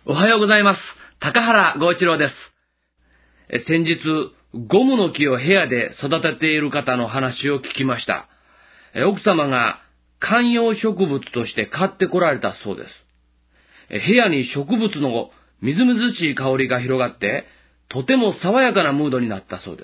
おはようございます。高原剛一郎です。先日、ゴムの木を部屋で育てている方の話を聞きました。奥様が観葉植物として買ってこられたそうです。部屋に植物のみずみずしい香りが広がって、とても爽やかなムードになったそうです。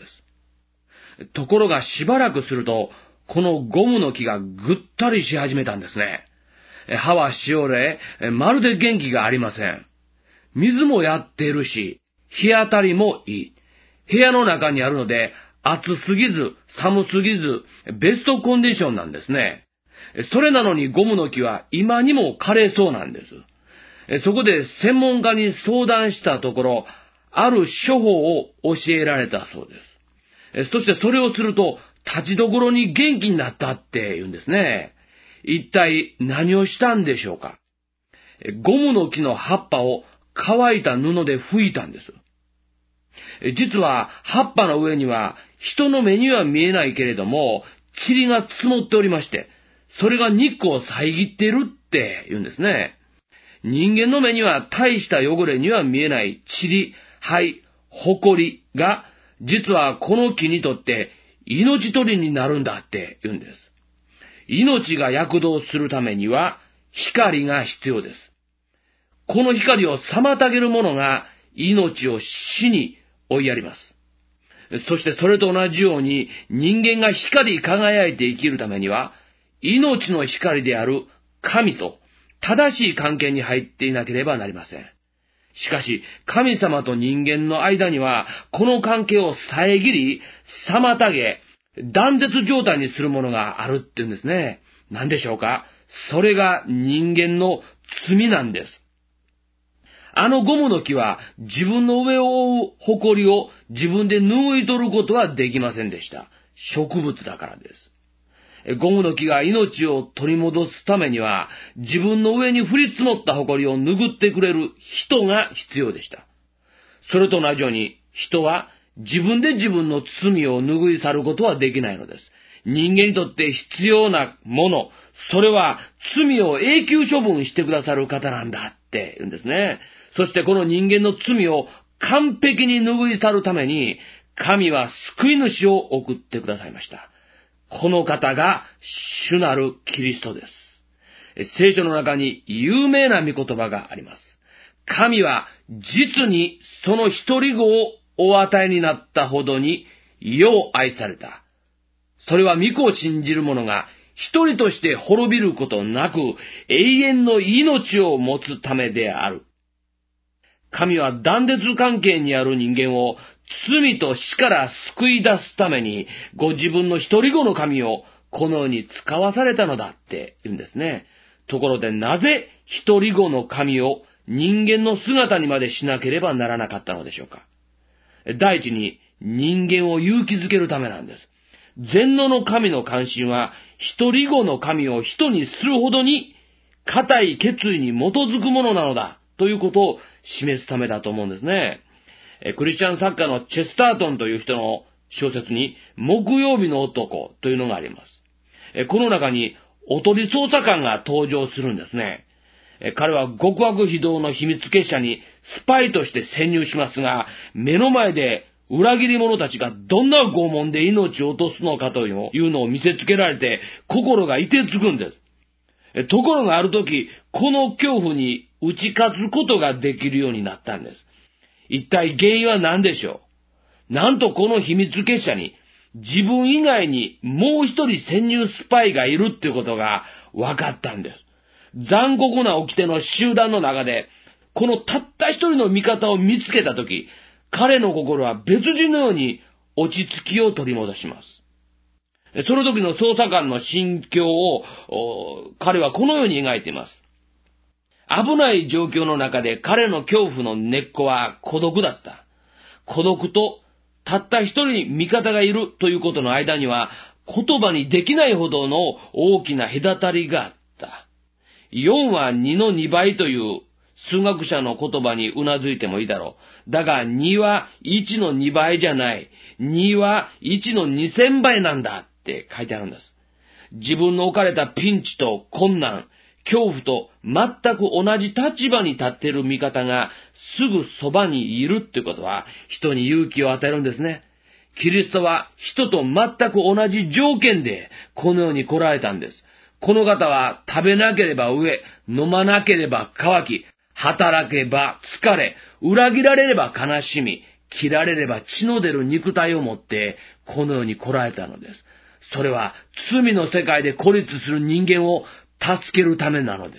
ところがしばらくすると、このゴムの木がぐったりし始めたんですね。葉はしおれ、まるで元気がありません。水もやっているし、日当たりもいい。部屋の中にあるので、暑すぎず、寒すぎず、ベストコンディションなんですね。それなのにゴムの木は今にも枯れそうなんです。そこで専門家に相談したところ、ある処方を教えられたそうです。そしてそれをすると、立ちどころに元気になったって言うんですね。一体何をしたんでしょうか。ゴムの木の葉っぱを乾いた布で拭いたんです。実は葉っぱの上には人の目には見えないけれども塵が積もっておりまして、それが日光を遮っているって言うんですね。人間の目には大した汚れには見えない塵、灰、埃が実はこの木にとって命取りになるんだって言うんです。命が躍動するためには光が必要です。この光を妨げるものが命を死に追いやります。そしてそれと同じように人間が光り輝いて生きるためには命の光である神と正しい関係に入っていなければなりません。しかし神様と人間の間にはこの関係を遮り、妨げ、断絶状態にするものがあるって言うんですね。何でしょうか？それが人間の罪なんです。あのゴムの木は自分の上を覆う埃を自分で拭い取ることはできませんでした。植物だからです。ゴムの木が命を取り戻すためには自分の上に降り積もった埃を拭ってくれる人が必要でした。それと同じように人は自分で自分の罪を拭い去ることはできないのです。人間にとって必要なもの、それは罪を永久処分してくださる方なんだって言うんですね。そしてこの人間の罪を完璧に拭い去るために、神は救い主を送ってくださいました。この方が主なるキリストです。聖書の中に有名な御言葉があります。神は実にその一人子をお与えになったほどに世を愛された。それは御子を信じる者が一人として滅びることなく永遠の命を持つためである。神は断絶関係にある人間を罪と死から救い出すためにご自分の一人子の神をこの世に使わされたのだって言うんですね。ところでなぜ一人子の神を人間の姿にまでしなければならなかったのでしょうか。第一に人間を勇気づけるためなんです。全能の神の関心は一人子の神を人にするほどに固い決意に基づくものなのだということを示すためだと思うんですね。クリスチャン作家のチェスタートンという人の小説に木曜日の男というのがあります。この中におとり捜査官が登場するんですね。彼は極悪非道の秘密結社にスパイとして潜入しますが、目の前で裏切り者たちがどんな拷問で命を落とすのかというのを見せつけられて心が凍てつくんです。ところがある時、この恐怖に打ち勝つことができるようになったんです。一体原因は何でしょう？なんとこの秘密結社に自分以外にもう一人潜入スパイがいるっていうことが分かったんです。残酷な掟の集団の中で、このたった一人の味方を見つけたとき、彼の心は別人のように落ち着きを取り戻します。その時の捜査官の心境を彼はこのように描いています。危ない状況の中で彼の恐怖の根っこは孤独だった。孤独とたった一人味方がいるということの間には言葉にできないほどの大きな隔たりがあった。4は2の2倍という数学者の言葉にうなずいてもいいだろう。だが2は1の2倍じゃない。2は1の2000倍なんだって書いてあるんです。自分の置かれたピンチと困難、 恐怖と全く同じ立場に立っている味方がすぐそばにいるってことは人に勇気を与えるんですね。キリストは人と全く同じ条件でこの世に来られたんです。この方は食べなければ飢え、飲まなければ渇き、働けば疲れ、裏切られれば悲しみ、切られれば血の出る肉体を持ってこの世に来られたのです。それは罪の世界で孤立する人間を助けるためなのです。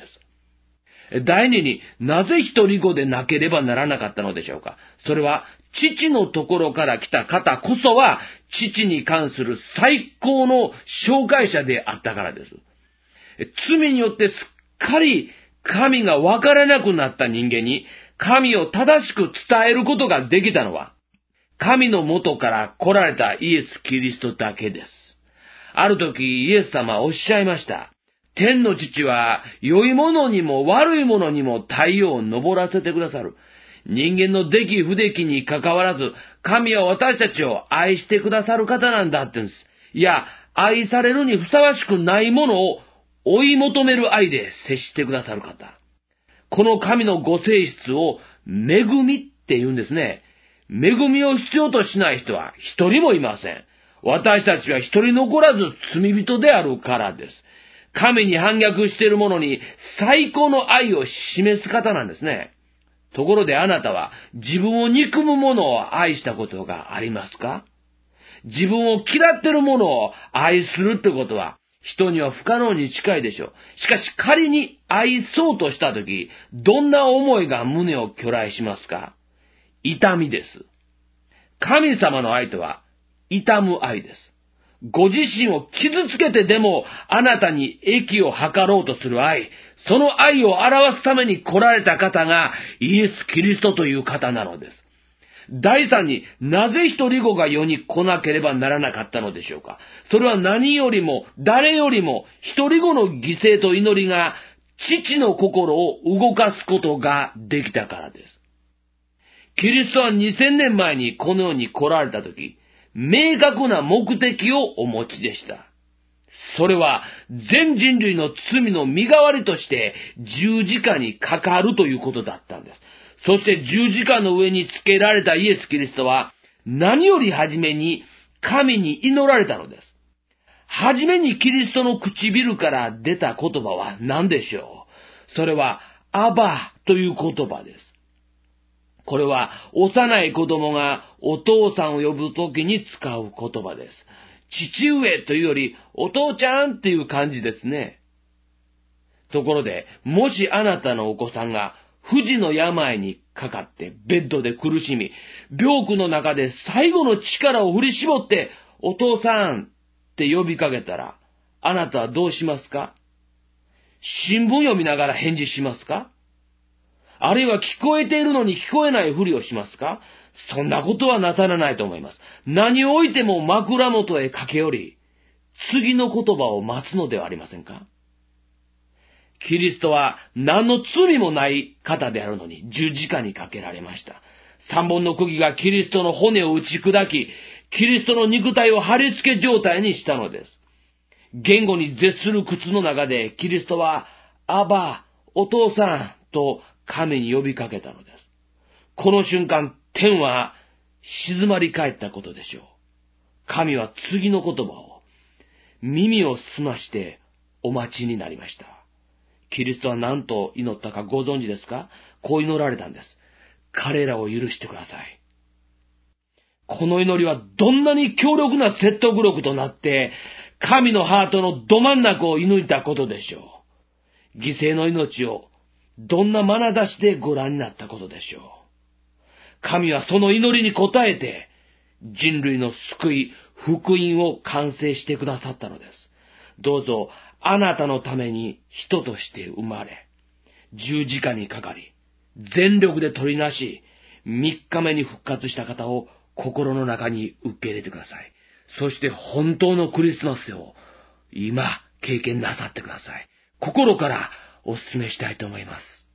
第二になぜ一人子でなければならなかったのでしょうか。それは父のところから来た方こそは父に関する最高の紹介者であったからです。罪によってすっかり神がわからなくなった人間に神を正しく伝えることができたのは神の元から来られたイエス・キリストだけです。ある時イエス様はおっしゃいました。天の父は良いものにも悪いものにも太陽を昇らせてくださる。人間の出来不出来に関わらず、神は私たちを愛してくださる方なんだって言うんです。いや、愛されるにふさわしくないものを追い求める愛で接してくださる方。この神のご性質を恵みって言うんですね。恵みを必要としない人は一人もいません。私たちは一人残らず罪人であるからです。神に反逆している者に最高の愛を示す方なんですね。ところであなたは自分を憎む者を愛したことがありますか？自分を嫌っている者を愛するってことは人には不可能に近いでしょう。しかし仮に愛そうとしたとき、どんな思いが胸を去来しますか？痛みです。神様の愛とは痛む愛です。ご自身を傷つけてでもあなたに益を図ろうとする愛、その愛を表すために来られた方がイエス・キリストという方なのです。第三になぜ一人子が世に来なければならなかったのでしょうか。それは何よりも誰よりも一人子の犠牲と祈りが父の心を動かすことができたからです。キリストは2000年前にこの世に来られたとき、明確な目的をお持ちでした。それは全人類の罪の身代わりとして十字架にかかるということだったんです。そして十字架の上につけられたイエス・キリストは何より初めに神に祈られたのです。初めにキリストの唇から出た言葉は何でしょう？それはアバという言葉です。これは幼い子供がお父さんを呼ぶときに使う言葉です。父上というよりお父ちゃんっていう感じですね。ところで、もしあなたのお子さんが不治の病にかかってベッドで苦しみ、病苦の中で最後の力を振り絞ってお父さんって呼びかけたら、あなたはどうしますか？新聞読みながら返事しますか？あるいは聞こえているのに聞こえないふりをしますか？そんなことはなさらないと思います。何を置いても枕元へ駆け寄り、次の言葉を待つのではありませんか？キリストは何の罪もない方であるのに十字架にかけられました。三本の釘がキリストの骨を打ち砕き、キリストの肉体を貼り付け状態にしたのです。言語に絶する苦痛の中でキリストは、アバ、お父さんと神に呼びかけたのです。この瞬間、天は静まり返ったことでしょう。神は次の言葉を耳を澄ましてお待ちになりました。キリストは何と祈ったかご存知ですか？こう祈られたんです。彼らを許してください。この祈りはどんなに強力な説得力となって、神のハートのど真ん中を射抜いたことでしょう。犠牲の命をどんな眼差しでご覧になったことでしょう。神はその祈りに応えて、人類の救い、福音を完成してくださったのです。どうぞ、あなたのために人として生まれ、十字架にかかり、全力で取りなし、3日目に復活した方を心の中に受け入れてください。そして本当のクリスマスを今経験なさってください。心からお勧めしたいと思います。